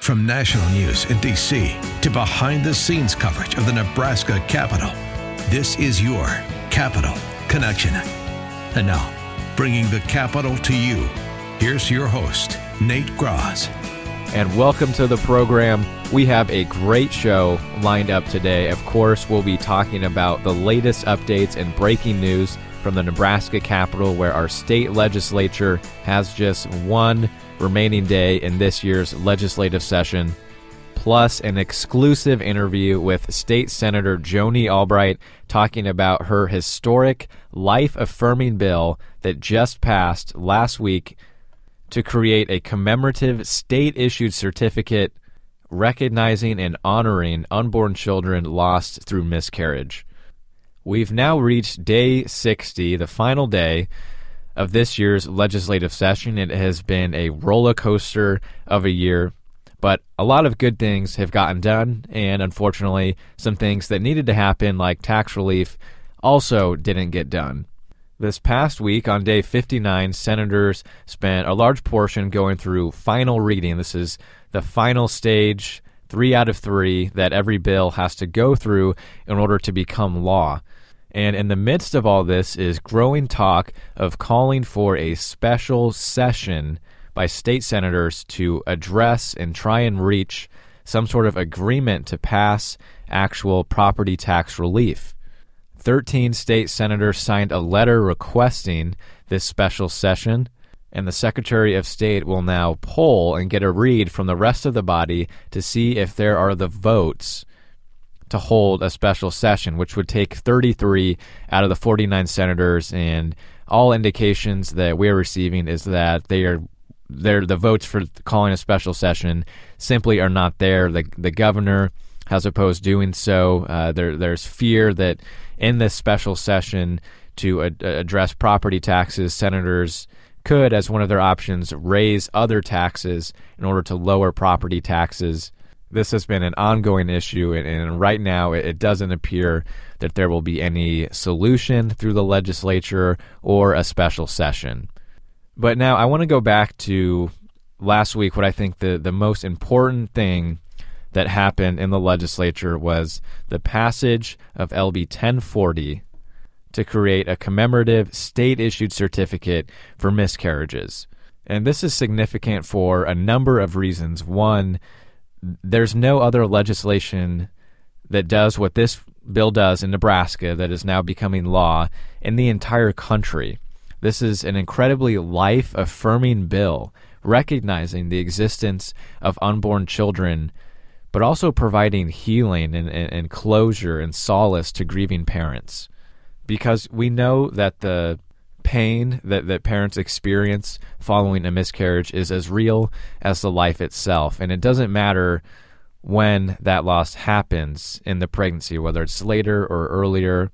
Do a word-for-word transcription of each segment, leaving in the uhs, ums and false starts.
From national news in D C to behind-the-scenes coverage of the Nebraska Capitol, this is your Capitol Connection. And now, bringing the Capitol to you, here's your host, Nate Graz. And welcome to the program. We have a great show lined up today. Of course, we'll be talking about the latest updates and breaking news from the Nebraska Capitol, where our state legislature has just one remaining day in this year's legislative session, plus an exclusive interview with State Senator Joni Albright talking about her historic life-affirming bill that just passed last week to create a commemorative state-issued certificate recognizing and honoring unborn children lost through miscarriage. We've now reached day sixty, the final day of this year's legislative session. It has been a roller coaster of a year, but a lot of good things have gotten done, and unfortunately, some things that needed to happen, like tax relief, also didn't get done. This past week, on day fifty-nine, senators spent a large portion going through final reading. This is the final stage, three out of three, that every bill has to go through in order to become law. And in the midst of all this is growing talk of calling for a special session by state senators to address and try and reach some sort of agreement to pass actual property tax relief. Thirteen state senators signed a letter requesting this special session, and the Secretary of State will now poll and get a read from the rest of the body to see if there are the votes to hold a special session, which would take thirty-three out of the forty-nine senators, and all indications that we're receiving is that they are they're the votes for calling a special session simply are not there. The the governor has opposed doing so. Uh, there there's fear that in this special session to ad- address property taxes, senators could, as one of their options, raise other taxes in order to lower property taxes. This has been an ongoing issue, and, and right now it, it doesn't appear that there will be any solution through the legislature or a special session. But now I want to go back to last week. What I think the, the most important thing that happened in the legislature was the passage of L B ten forty to create a commemorative state-issued certificate for miscarriages. And this is significant for a number of reasons. One, there's no other legislation that does what this bill does in Nebraska that is now becoming law in the entire country. This is an incredibly life-affirming bill, recognizing the existence of unborn children, but also providing healing and, and, and closure and solace to grieving parents. Because we know that the pain that, that parents experience following a miscarriage is as real as the life itself. And it doesn't matter when that loss happens in the pregnancy, whether it's later or earlier.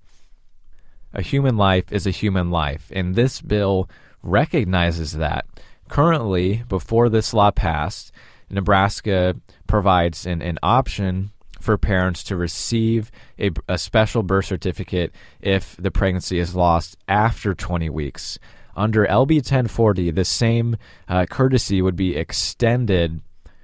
A human life is a human life. And this bill recognizes that. Currently, before this law passed, Nebraska provides an, an option for parents to receive a, a special birth certificate if the pregnancy is lost after twenty weeks. Under L B ten forty, the same uh, courtesy would be extended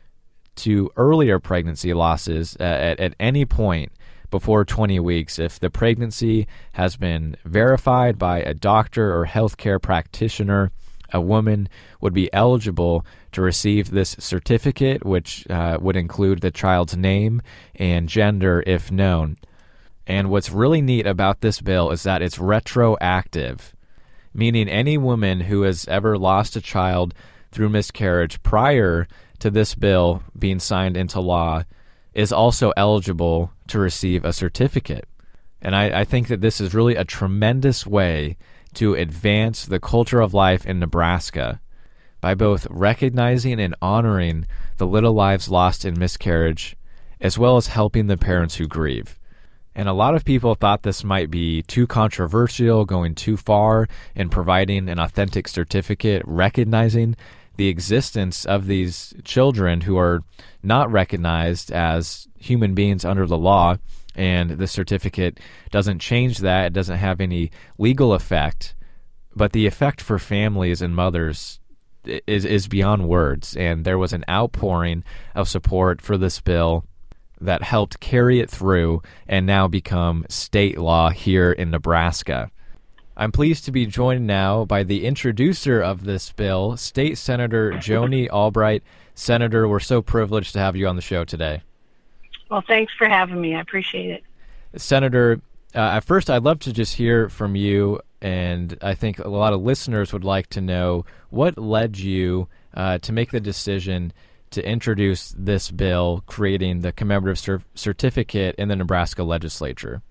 to earlier pregnancy losses uh, at, at any point before twenty weeks if the pregnancy has been verified by a doctor or healthcare practitioner. A woman would be eligible to receive this certificate, which uh, would include the child's name and gender if known. And what's really neat about this bill is that it's retroactive, meaning any woman who has ever lost a child through miscarriage prior to this bill being signed into law is also eligible to receive a certificate. And I, I think that this is really a tremendous way to advance the culture of life in Nebraska by both recognizing and honoring the little lives lost in miscarriage, as well as helping the parents who grieve. And a lot of people thought this might be too controversial, going too far in providing an authentic certificate, recognizing the existence of these children who are not recognized as human beings under the law. And the certificate doesn't change that. It doesn't have any legal effect. But the effect for families and mothers is is beyond words. And there was an outpouring of support for this bill that helped carry it through and now become state law here in Nebraska. I'm pleased to be joined now by the introducer of this bill, State Senator Joni Albright. Senator, we're so privileged to have you on the show today. Well, thanks for having me. I appreciate it. Senator, uh, at first I'd love to just hear from you, and I think a lot of listeners would like to know what led you uh, to make the decision to introduce this bill creating the commemorative cer- certificate in the Nebraska legislature.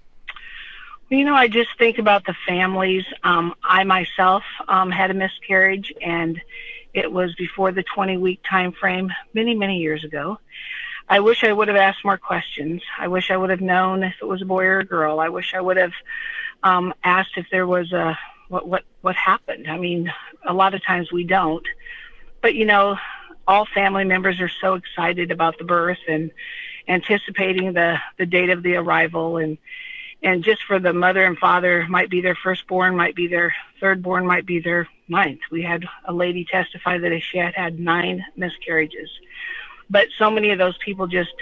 Well, you know, I just think about the families. Um, I myself um, had a miscarriage, and it was before the twenty-week time frame many, many years ago. I wish I would have asked more questions. I wish I would have known if it was a boy or a girl. I wish I would have um, asked if there was a what what what happened. I mean, a lot of times we don't. But, you know, all family members are so excited about the birth and anticipating the, the date of the arrival. And, and just for the mother and father, might be their firstborn, might be their thirdborn, might be their ninth. We had a lady testify that she had had nine miscarriages. But so many of those people just,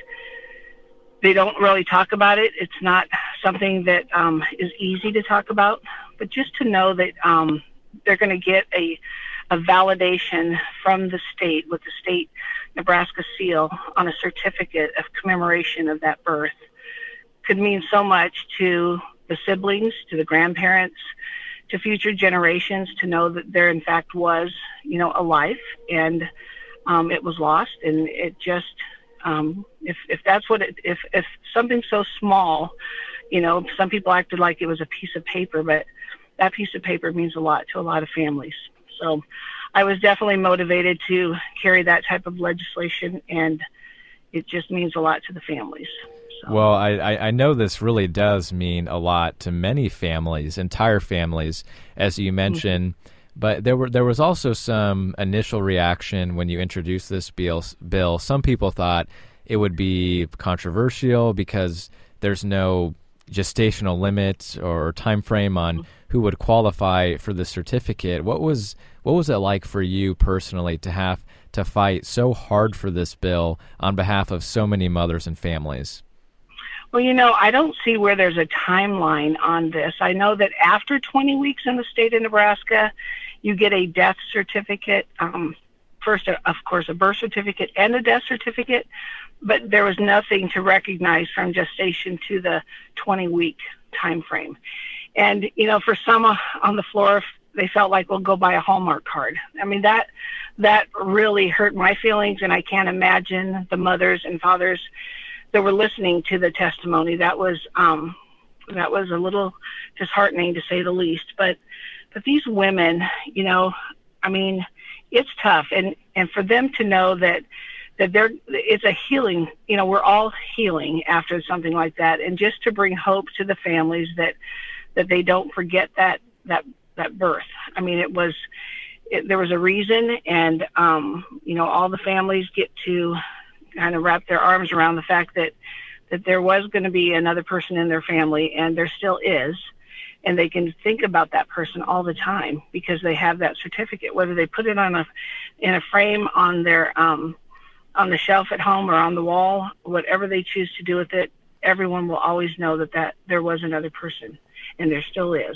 they don't really talk about it. It's not something that um, is easy to talk about. But just to know that um, they're going to get a a validation from the state with the state Nebraska seal on a certificate of commemoration of that birth could mean so much to the siblings, to the grandparents, to future generations, to know that there in fact was, you know, a life and um, it was lost. And it just, um, if, if that's what it, if, if something so small, you know, some people acted like it was a piece of paper, but that piece of paper means a lot to a lot of families. So I was definitely motivated to carry that type of legislation, and it just means a lot to the families. So. Well, I, I know this really does mean a lot to many families, entire families, as you mentioned. Mm-hmm. But there were there was also some initial reaction when you introduced this bill. bill. Some people thought it would be controversial because there's no gestational limit or time frame on mm-hmm. who would qualify for the certificate. What was what was it like for you personally to have to fight so hard for this bill on behalf of so many mothers and families? Well, you know, I don't see where there's a timeline on this. I know that after twenty weeks in the state of Nebraska, you get a death certificate. Um, first, of course, a birth certificate and a death certificate, but there was nothing to recognize from gestation to the twenty-week time frame. And, you know, for some on the floor, they felt like, well, go buy a Hallmark card. I mean, that that really hurt my feelings, and I can't imagine the mothers and fathers that were listening to the testimony. That was um, that was a little disheartening, to say the least. But but these women, you know, I mean, it's tough, and and for them to know that that they're it's a healing. You know, we're all healing after something like that, and just to bring hope to the families that that they don't forget that that that birth. I mean, it was it, there was a reason, and um, you know, all the families get to kind of wrap their arms around the fact that that there was going to be another person in their family, and there still is, and they can think about that person all the time because they have that certificate, whether they put it on a in a frame on their um, on the shelf at home or on the wall, whatever they choose to do with it. Everyone will always know that, that there was another person, and there still is.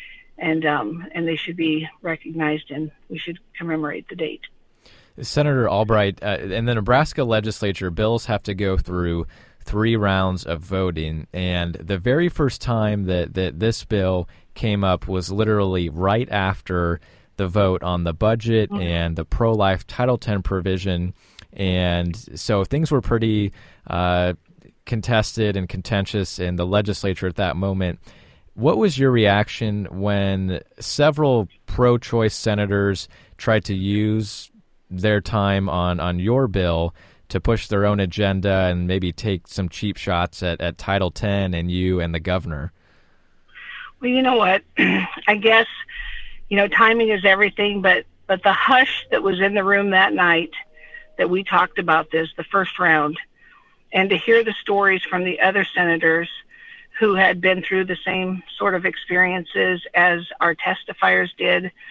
And um, and they should be recognized, and we should commemorate the date. Senator Albright, uh, in the Nebraska legislature, bills have to go through three rounds of voting, and the very first time that, that this bill came up was literally right after the vote on the budget mm-hmm. and the pro-life Title ten provision, and so things were pretty uh, contested and contentious in the legislature at that moment. What was your reaction when several pro-choice senators tried to use their time on, on your bill to push their own agenda and maybe take some cheap shots at, at Title ten and you and the governor? Well, you know what? I guess, you know, timing is everything, but, but the hush that was in the room that night that we talked about this, the first round, and to hear the stories from the other senators who had been through the same sort of experiences as our testifiers did,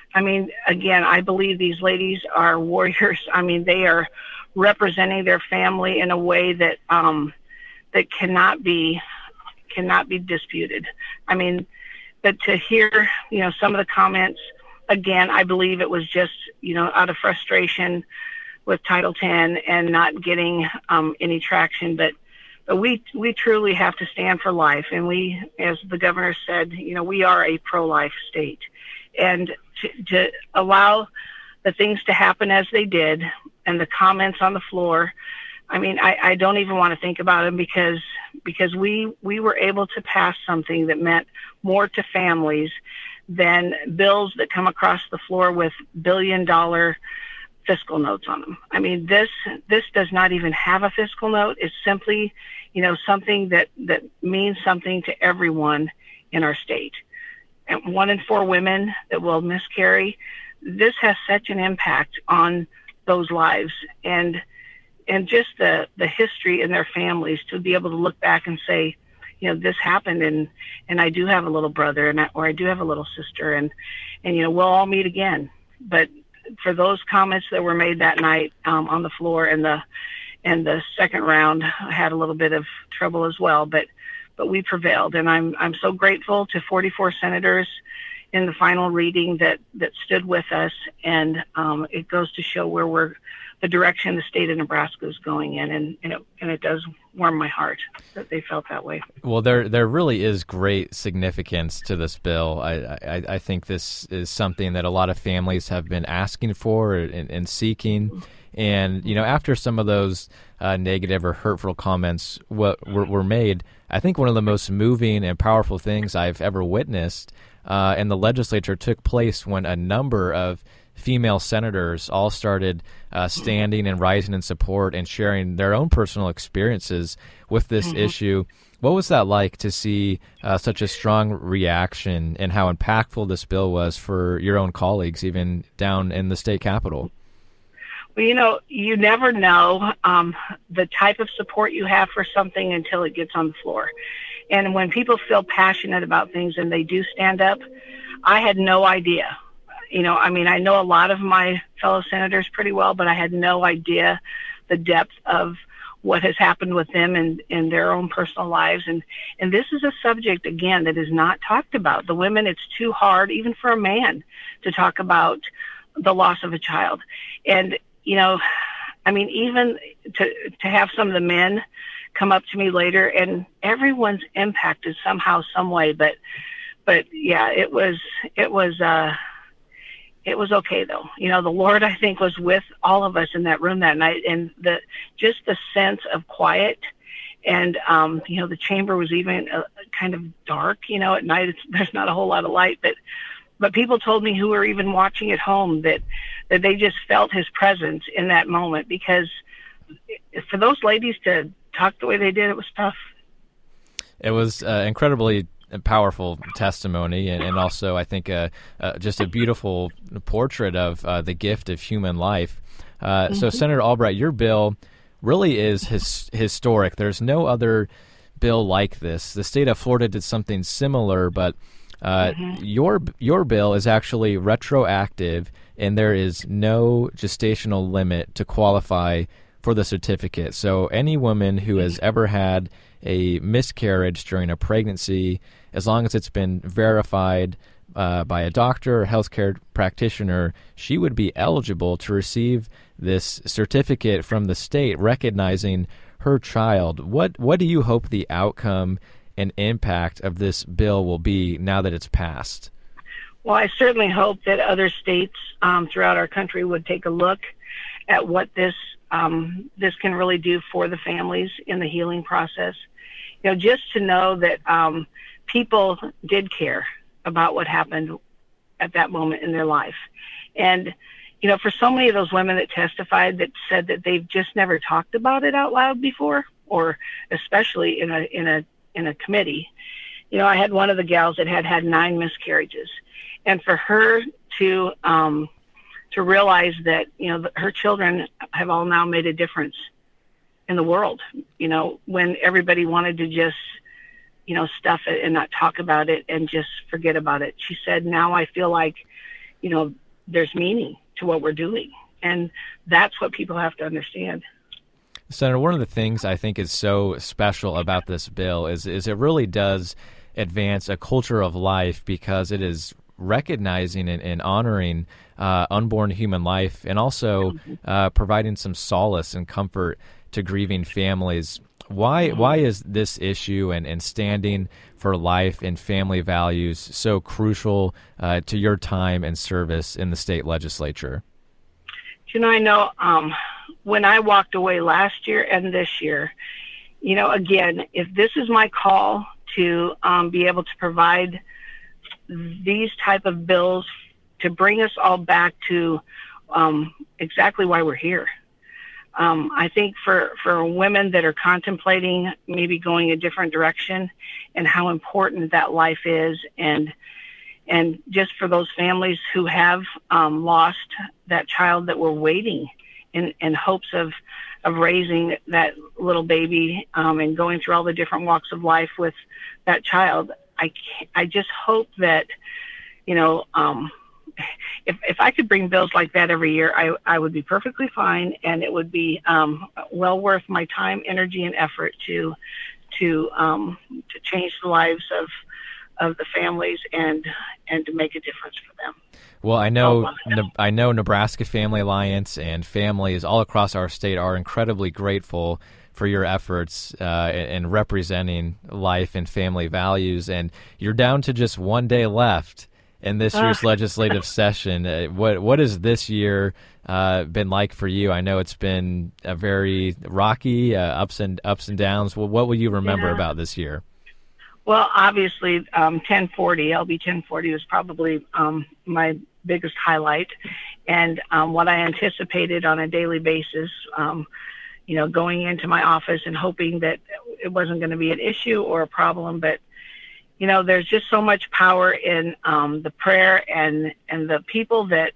I mean, again, I believe these ladies are warriors. I mean, they are representing their family in a way that um, that cannot be cannot be disputed. I mean, but to hear, you know, some of the comments, again, I believe it was just, you know, out of frustration with Title ten and not getting um, any traction. But but we we truly have to stand for life, and we, as the governor said, you know, we are a pro-life state, and to, to allow the things to happen as they did, and the comments on the floor, I mean, I, I don't even want to think about them, because because we we were able to pass something that meant more to families than bills that come across the floor with billion dollar fiscal notes on them. I mean, this this does not even have a fiscal note. It's simply, you know, something that that means something to everyone in our state. And one in four women that will miscarry, this has such an impact on those lives, and and just the the history in their families, to be able to look back and say, you know, this happened, and and I do have a little brother, and I, or I do have a little sister, and and you know, we'll all meet again. But for those comments that were made that night um, on the floor, and the and the second round, I had a little bit of trouble as well, but but we prevailed, and I'm I'm so grateful to forty-four senators in the final reading that that stood with us, and um, it goes to show where we're the direction the state of Nebraska is going in, and and it, and it does warm my heart that they felt that way. Well, there there really is great significance to this bill. I I, I think this is something that a lot of families have been asking for and, and seeking. And, you know, after some of those uh, negative or hurtful comments what were, were made, I think one of the most moving and powerful things I've ever witnessed uh, in the legislature took place when a number of female senators all started uh, standing and rising in support and sharing their own personal experiences with this mm-hmm. issue. What was that like to see uh, such a strong reaction, and how impactful this bill was for your own colleagues, even down in the state capitol? Well, you know, you never know um, the type of support you have for something until it gets on the floor. And when people feel passionate about things and they do stand up, I had no idea. You know, I mean, I know a lot of my fellow senators pretty well, but I had no idea the depth of what has happened with them and in their own personal lives. And, and this is a subject, again, that is not talked about. The women, it's too hard, even for a man, to talk about the loss of a child. And, you know, I mean, even to to have some of the men come up to me later, and everyone's impacted somehow, some way. But, but yeah, it was, it was, uh, it was okay though. You know, the Lord, I think, was with all of us in that room that night, and the just the sense of quiet, and um, you know, the chamber was even uh, kind of dark. You know, at night it's, there's not a whole lot of light, but but people told me who were even watching at home that that they just felt His presence in that moment, because for those ladies to talk the way they did, it was tough. It was uh, incredibly powerful testimony, and, and also I think uh, uh, just a beautiful portrait of uh, the gift of human life. Uh, mm-hmm. So Senator Albright, your bill really is his, historic. There's no other bill like this. The state of Florida did something similar, but uh, mm-hmm. your your bill is actually retroactive, and there is no gestational limit to qualify for the certificate. So any woman who has ever had a miscarriage during a pregnancy, as long as it's been verified uh, by a doctor or healthcare practitioner, she would be eligible to receive this certificate from the state recognizing her child. What what do you hope the outcome and impact of this bill will be now that it's passed? Well, I certainly hope that other states um, throughout our country would take a look at what this um, this can really do for the families in the healing process. You know, just to know that um, people did care about what happened at that moment in their life. And, you know, for so many of those women that testified that said that they've just never talked about it out loud before, or especially in a in a in a committee. You know, I had one of the gals that had had nine miscarriages, and for her to um, to realize that, you know, her children have all now made a difference in the world, you know, when everybody wanted to just, you know, stuff it and not talk about it and just forget about it. She said, now I feel like, you know, there's meaning to what we're doing. And that's what people have to understand. Senator, one of the things I think is so special about this bill is, is it really does advance a culture of life, because it is recognizing and, and honoring uh, unborn human life, and also uh, providing some solace and comfort to grieving families. Why why is this issue and, and standing for life and family values so crucial uh, to your time and service in the state legislature? You know, I know um, when I walked away last year and this year, you know, again, if this is my call to um, be able to provide these type of bills to bring us all back to um, exactly why we're here. Um, I think for, for women that are contemplating maybe going a different direction, and how important that life is, and and just for those families who have um, lost that child that were waiting in, in hopes of, of raising that little baby um, and going through all the different walks of life with that child. I, I just hope that, you know, um, if if I could bring bills like that every year, I, I would be perfectly fine, and it would be um, well worth my time, energy, and effort to to um, to change the lives of of the families and and to make a difference for them. Well, I know I know Nebraska Family Alliance and families all across our state are incredibly grateful for your efforts uh, in representing life and family values. And you're down to just one day left in this year's uh. legislative session. Uh, what what has this year uh, been like for you? I know it's been a very rocky, uh, ups and ups and downs. Well, what will you remember yeah. about this year? Well, obviously, um, ten forty, L B ten forty was probably um, my biggest highlight, and um, what I anticipated on a daily basis. Um, you know, going into my office and hoping that it wasn't going to be an issue or a problem. But, you know, there's just so much power in um, the prayer and, and the people that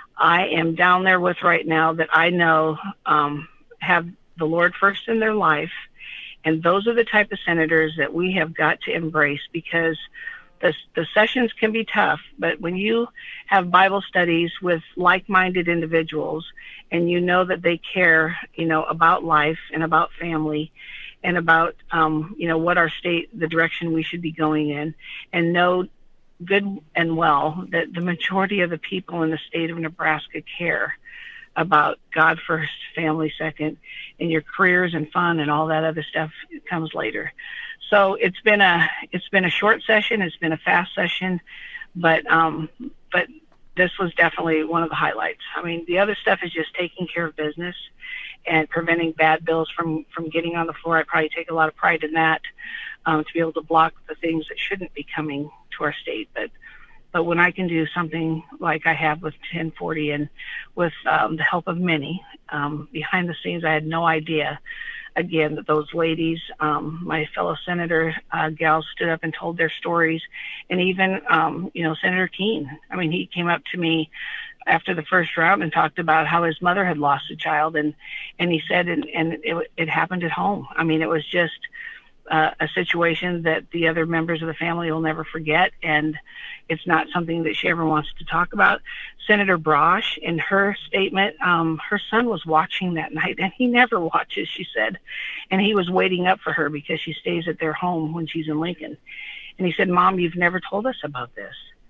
I am down there with right now that I know um, have the Lord first in their life. And those are the type of senators that we have got to embrace, because the, the sessions can be tough, but when you have Bible studies with like-minded individuals, and you know that they care, you know, about life and about family and about, um, you know, what our state, the direction we should be going in, and know good and well that the majority of the people in the state of Nebraska care about God first, family second, and your careers and fun and all that other stuff comes later. So it's been a it's been a short session, it's been a fast session, but um, but this was definitely one of the highlights. I mean, the other stuff is just taking care of business and preventing bad bills from from getting on the floor. I probably take a lot of pride in that, um, to be able to block the things that shouldn't be coming to our state. But but when I can do something like I have with ten forty and with um, the help of many um, behind the scenes, I had no idea. Again, that those ladies, um, my fellow senator uh, gals, stood up and told their stories, and even, um, you know, Senator Keene. I mean, he came up to me after the first round and talked about how his mother had lost a child, and and he said, and, and it, it happened at home. I mean, it was just uh, a situation that the other members of the family will never forget, and it's not something that she ever wants to talk about. Senator Brosh, in her statement, um, her son was watching that night, and he never watches, she said, and he was waiting up for her because she stays at their home when she's in Lincoln. And he said, "Mom, you've never told us about this."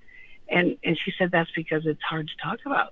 And and she said, "That's because it's hard to talk about."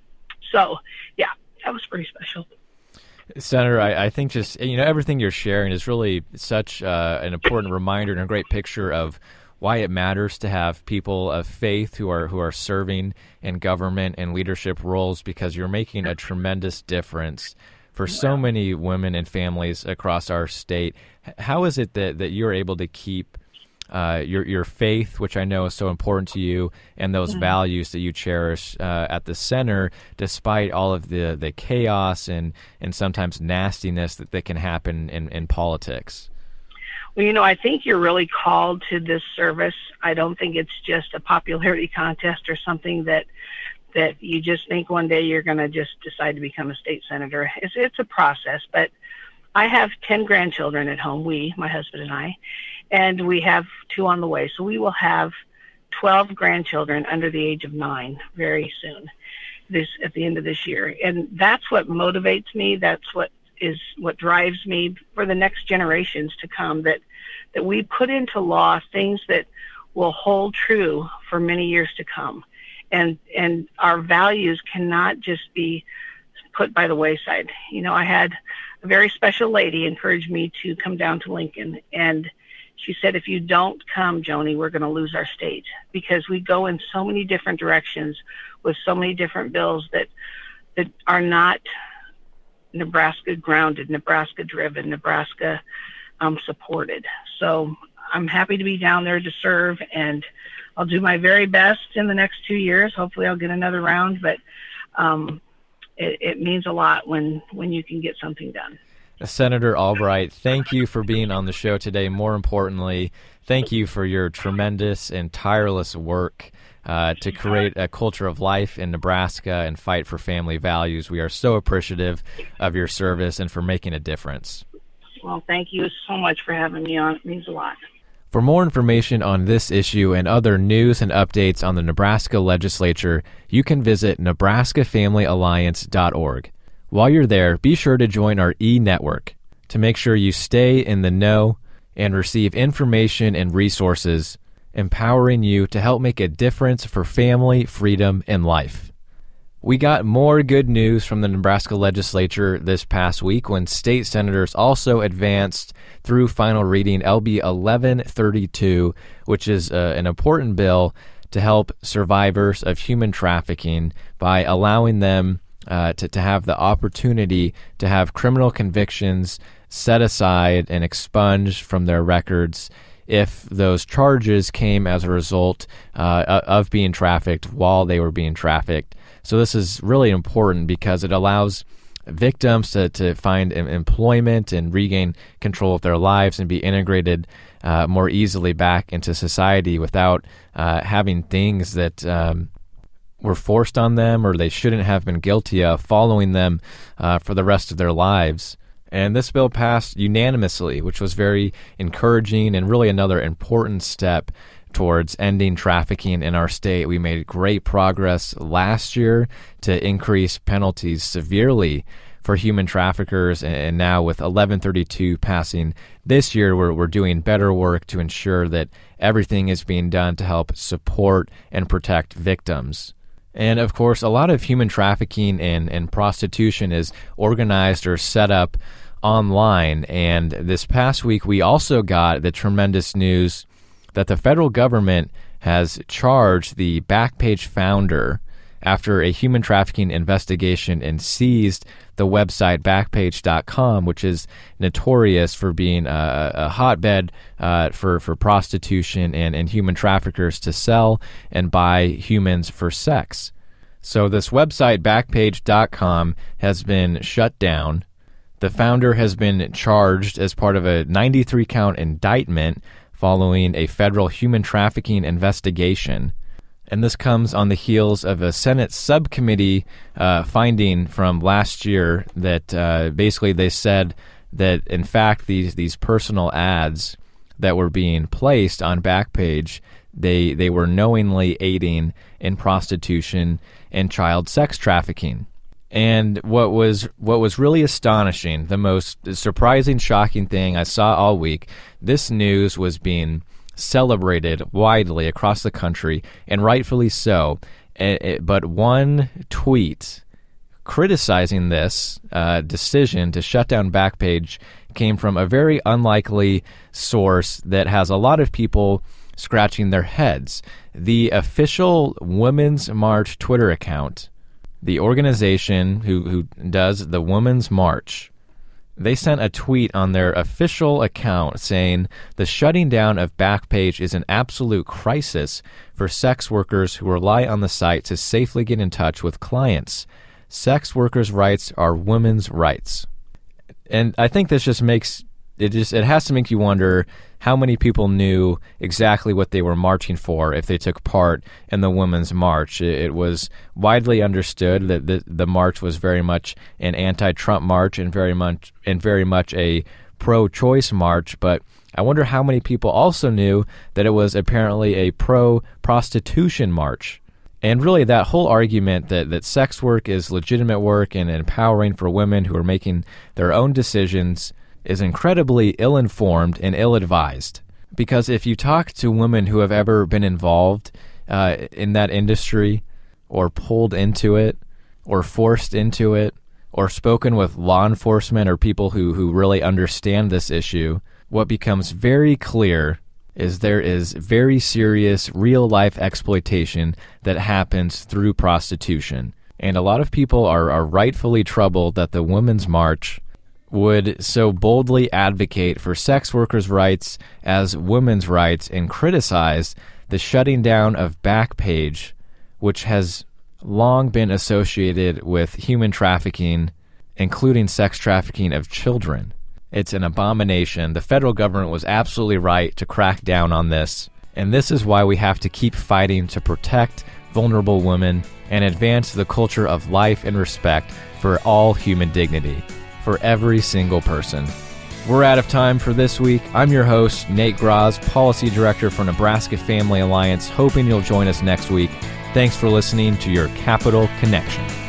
So, yeah, that was pretty special. Senator, I, I think just, you know, everything you're sharing is really such uh, an important reminder and a great picture of why it matters to have people of faith who are who are serving in government and leadership roles, because you're making a tremendous difference for so many women and families across our state. How is it that, that you're able to keep uh, your your faith, which I know is so important to you, and those mm-hmm. values that you cherish uh, at the center, despite all of the, the chaos and, and sometimes nastiness that, that can happen in, in politics? Well, you know, I think you're really called to this service. I don't think it's just a popularity contest or something that that you just think one day you're going to just decide to become a state senator. It's it's a process, but I have ten grandchildren at home, we, my husband and I, and we have two on the way. So we will have twelve grandchildren under the age of nine very soon, this at the end of this year. And that's what motivates me. That's what is what drives me for the next generations to come, that that we put into law things that will hold true for many years to come. And and our values cannot just be put by the wayside. You know, I had a very special lady encourage me to come down to Lincoln, and she said, if you don't come, Joni, we're going to lose our state, because we go in so many different directions with so many different bills that that are not Nebraska grounded, Nebraska driven, Nebraska um, supported. So I'm happy to be down there to serve, and I'll do my very best in the next two years. Hopefully I'll get another round, but um, it, it means a lot when, when you can get something done. Senator Albright, thank you for being on the show today. More importantly, thank you for your tremendous and tireless work uh, to create a culture of life in Nebraska and fight for family values. We are so appreciative of your service and for making a difference. Well, thank you so much for having me on. It means a lot. For more information on this issue and other news and updates on the Nebraska legislature, you can visit nebraska family alliance dot org. While you're there, be sure to join our e-network to make sure you stay in the know and receive information and resources empowering you to help make a difference for family, freedom, and life. We got more good news from the Nebraska legislature this past week when state senators also advanced through final reading L B eleven thirty-two, which is uh, an important bill to help survivors of human trafficking by allowing them uh, to, to have the opportunity to have criminal convictions set aside and expunged from their records if those charges came as a result uh, of being trafficked while they were being trafficked. So this is really important because it allows victims to, to find employment and regain control of their lives and be integrated uh, more easily back into society without uh, having things that um, were forced on them or they shouldn't have been guilty of following them uh, for the rest of their lives. And this bill passed unanimously, which was very encouraging and really another important step towards ending trafficking in our state. We made great progress last year to increase penalties severely for human traffickers, and now with eleven thirty-two passing this year, we're, we're doing better work to ensure that everything is being done to help support and protect victims. And of course, a lot of human trafficking and, and prostitution is organized or set up online, and this past week we also got the tremendous news that the federal government has charged the Backpage founder after a human trafficking investigation and seized the website backpage dot com, which is notorious for being a, a hotbed uh, for, for prostitution and, and human traffickers to sell and buy humans for sex. So this website, backpage dot com, has been shut down. The founder has been charged as part of a ninety-three count indictment following a federal human trafficking investigation. And this comes on the heels of a Senate subcommittee uh, finding from last year that uh, basically they said that, in fact, these these personal ads that were being placed on Backpage, they, they were knowingly aiding in prostitution and child sex trafficking. And what was what was really astonishing, the most surprising, shocking thing I saw all week, this news was being celebrated widely across the country, and rightfully so. But one tweet criticizing this uh, decision to shut down Backpage came from a very unlikely source that has a lot of people scratching their heads. The official Women's March Twitter account, the organization who, who does the Women's March, they sent a tweet on their official account saying the shutting down of Backpage is an absolute crisis for sex workers who rely on the site to safely get in touch with clients. Sex workers' rights are women's rights. And I think this just makes it just it has to make you wonder how many people knew exactly what they were marching for if they took part in the Women's March. It, it was widely understood that the, the march was very much an anti-Trump march and very much and very much a pro-choice march, but I wonder how many people also knew that it was apparently a pro-prostitution march. And really that whole argument that, that sex work is legitimate work and empowering for women who are making their own decisions is incredibly ill-informed and ill-advised. Because if you talk to women who have ever been involved uh, in that industry or pulled into it or forced into it or spoken with law enforcement or people who, who really understand this issue, what becomes very clear is there is very serious real-life exploitation that happens through prostitution. And a lot of people are, are rightfully troubled that the Women's March would so boldly advocate for sex workers' rights as women's rights and criticize the shutting down of Backpage, which has long been associated with human trafficking, including sex trafficking of children. It's an abomination. The federal government was absolutely right to crack down on this, and this is why we have to keep fighting to protect vulnerable women and advance the culture of life and respect for all human dignity, for every single person. We're out of time for this week. I'm your host, Nate Graz, Policy Director for Nebraska Family Alliance, hoping you'll join us next week. Thanks for listening to your Capital Connection.